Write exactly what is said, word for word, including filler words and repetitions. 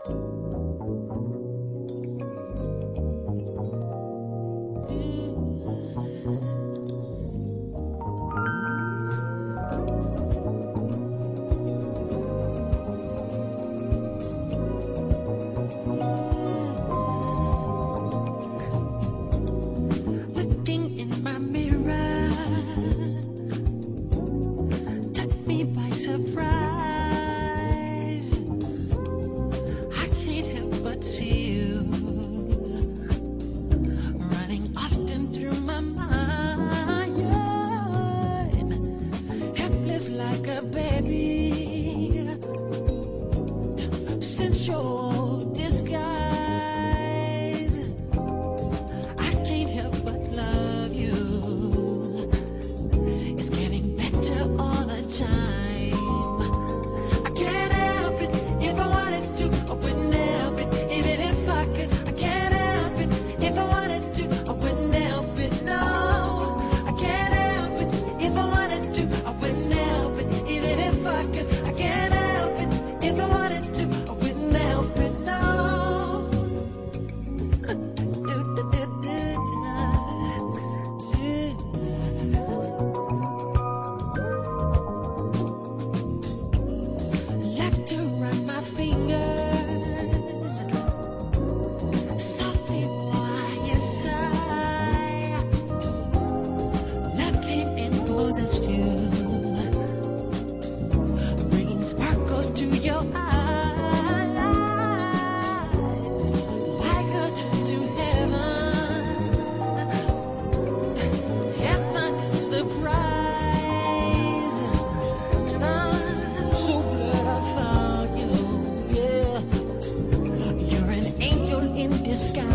Looking in my mirror, took me by surprise. I can't help but see you running often through my mind, helpless like a baby, since your disguise. I can't help but love you. It's getting better all the time. I can't help it if I wanted to. I wouldn't help it even if I could. I can't help it if I wanted to. I wouldn't help it, no. I can't help it if I wanted to. I wouldn't help it even if I could. I can't help it if I wanted to. I wouldn't help it, no. Left to run my fingers softly by your side. Love came and possessed you, bringing sparkles to your eyes, like a trip to heaven. Heaven is the prize, and I'm so glad I found you. Yeah, you're an angel in disguise.